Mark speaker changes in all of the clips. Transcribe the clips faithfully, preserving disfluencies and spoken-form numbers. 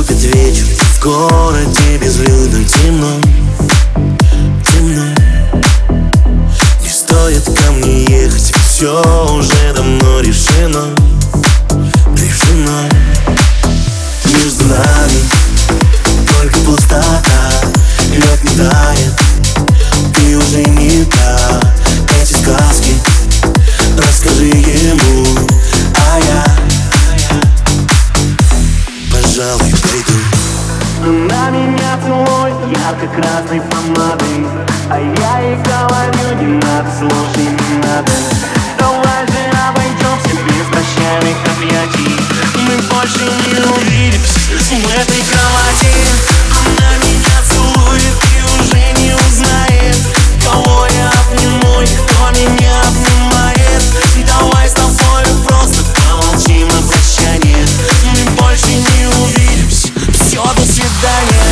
Speaker 1: Наступит вечер в городе безлюдном, темно, темно. Не стоит ко мне ехать, все уже давно решено, решено. Между нами только пустота, лед не тает, ты уже не та. Эти сказки расскажи ему, а я, пожалуй, пойду.
Speaker 2: Она меня целует ярко-красной помадой, а я ей говорю: не надо, слушай, не надо. Давай же обойдемся без прощальных объятий. Мы больше не увидимся в этой кровати. Она меня целует и уже не узнает, кого я обниму и кто меня обнимает. Давай с тобой просто помолчим на прощание. Мы больше не увидимся, все, до свидания.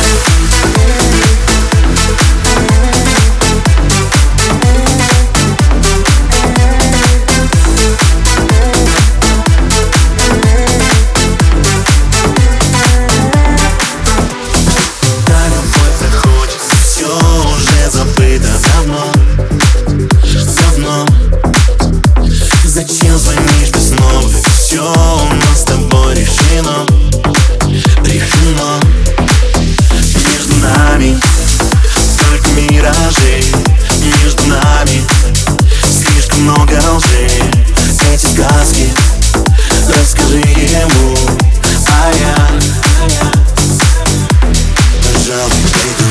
Speaker 1: Зачем звонишь ты снова? Все у нас с тобой решено, решено. Между нами только миражи, между нами слишком много лжи. Эти сказки расскажи ему, а я, а я, пожалуй, пойду.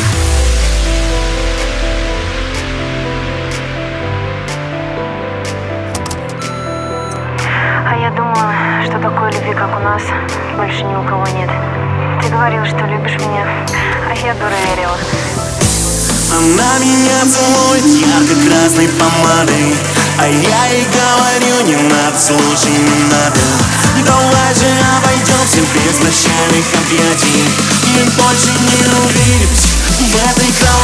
Speaker 3: А я думала, что такой любви, как у нас, больше ни у кого нет. Ты говорил, что любишь меня, а я дура верила.
Speaker 2: Она меня целует ярко-красной помадой, а я ей говорю: не надо, слушай, не надо. Давай же обойдемся без прощальных объятий. Мы больше не увидимся в этой кровати.